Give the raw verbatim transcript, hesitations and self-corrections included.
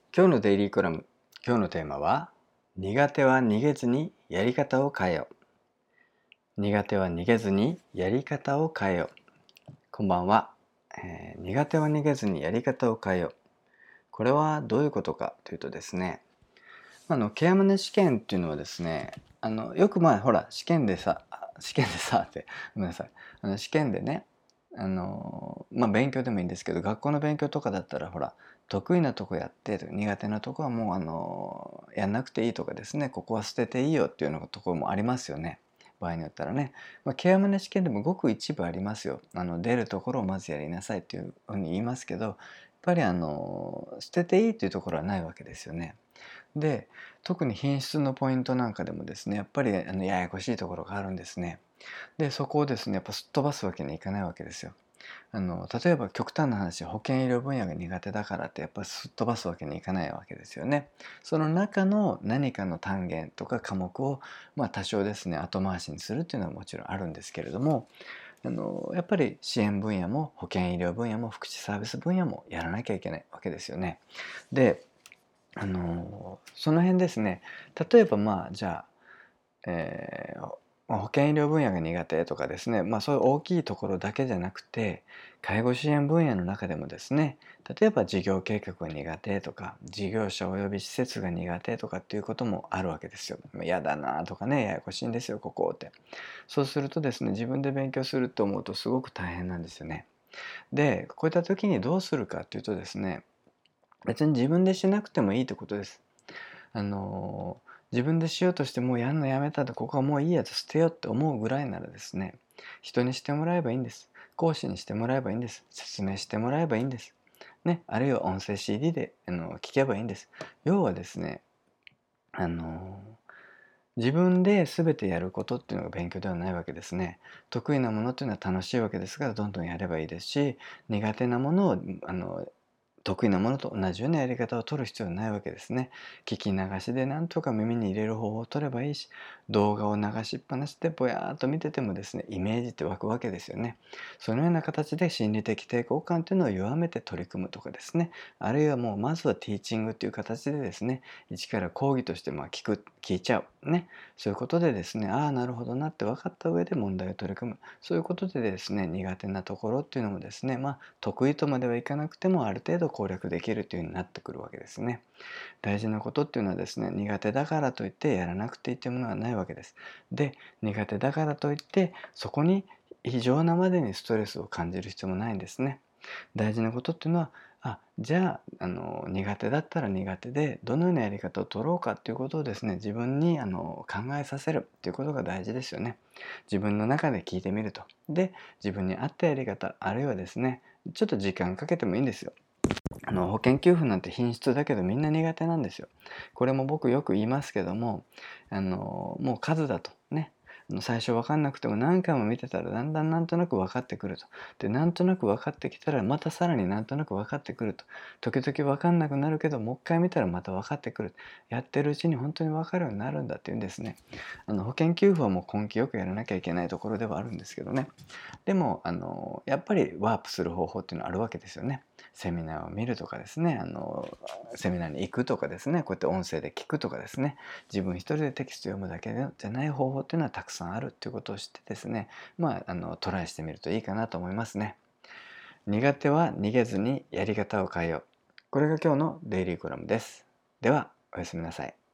今日のデイリーコラム、今日のテーマは、苦手は逃げずにやり方を変えよ。苦手は逃げずにやり方を変えよ。こんばんは、えー苦手は逃げずにやり方を変えよ。これはどういうことかというとですね、あの、ケアマネ試験っていうのはですね、あの、よくまあ、ほら、試験でさ、あ試験でさ、って、ごめんなさい。あの、試験でね、あの、まあ、勉強でもいいんですけど、学校の勉強とかだったら、ほら、得意なとこやってとか、苦手なとこはもう、あの、やんなくていいとかですね、ここは捨てていいよっていうようなところもありますよね。場合によったらね。まあ、ケアマネ試験でもごく一部ありますよ。あの、出るところをまずやりなさいっていうふうに言いますけど、やっぱりあの、捨てていいっていうところはないわけですよね。で、特に品質のポイントなんかでもですね、やっぱりあのややこしいところがあるんですね。で、そこをですね、やっぱすっ飛ばすわけにいかないわけですよ。あの、例えば極端な話、保健医療分野が苦手だからってやっぱりすっ飛ばすわけにいかないわけですよね。その中の何かの単元とか科目を、まあ多少ですね、後回しにするっていうのはもちろんあるんですけれども、あの、やっぱり支援分野も保健医療分野も福祉サービス分野もやらなきゃいけないわけですよね。で、あのその辺ですね、例えばまあじゃあ、えー保健医療分野が苦手とかですね、まあそういう大きいところだけじゃなくて、介護支援分野の中でもですね、例えば事業計画が苦手とか、事業者及び施設が苦手とかっていうこともあるわけですよ。嫌だなとかね、ややこしいんですよ、ここって。そうするとですね、自分で勉強すると思うとすごく大変なんですよね。で、こういった時にどうするかっていうとですね、別に自分でしなくてもいいってことです。あの自分でしようとしてもうやんのやめたと、ここはもういいやつ捨てようって思うぐらいならですね、人にしてもらえばいいんです。講師にしてもらえばいいんです。説明してもらえばいいんです。ね、あるいは音声 シーディー であの聞けばいいんです。要はですね、あの自分で全てやることっていうのが勉強ではないわけですね。得意なものっていうのは楽しいわけですから、どんどんやればいいですし、苦手なものをあの得意なものと同じようなやり方を取る必要はないわけですね。聞き流しでなんとか耳に入れる方法を取ればいいし、動画を流しっぱなしでぼやーっと見ててもですね、イメージって湧くわけですよね。そのような形で心理的抵抗感というのを弱めて取り組むとかですね、あるいはもうまずはティーチングという形でですね、一から講義としてまあ聞く、聞いちゃう。ね。そういうことでですね、ああ、なるほどなって分かった上で問題を取り組む。そういうことでですね、苦手なところっていうのもですね、まあ得意とまではいかなくてもある程度攻略できるというようになってくるわけですね。大事なことっていうのはですね、苦手だからといってやらなくていいというものはないわけです。で、苦手だからといってそこに異常なまでにストレスを感じる必要もないんですね。大事なことっていうのは、あ、じゃあ、あの、苦手だったら苦手で、どのようなやり方を取ろうかっていうことをですね、自分にあの考えさせるっていうことが大事ですよね。自分の中で聞いてみると。で、自分に合ったやり方、あるいはですね、ちょっと時間かけてもいいんですよ。あの保険給付なんて品質だけどみんな苦手なんですよ。これも僕よく言いますけども、あのもう数だとね、最初分かんなくても何回も見てたらだんだんなんとなく分かってくると。で、なんとなく分かってきたらまたさらになんとなく分かってくると。時々分かんなくなるけどもう一回見たらまた分かってくる。やってるうちに本当に分かるようになるんだっていうんですね。あの保険給付はもう根気よくやらなきゃいけないところではあるんですけどね。でもあのやっぱりワープする方法っていうのはあるわけですよね。セミナーを見るとかですね、あのセミナーに行くとかですね、こうやって音声で聞くとかですね、自分一人でテキスト読むだけじゃない方法っていうのはたくさんあるっていうことを知ってですね、まああのトライしてみるといいかなと思いますね。苦手は逃げずにやり方を変えよう。これが今日のデイリーコラムです。ではおやすみなさい。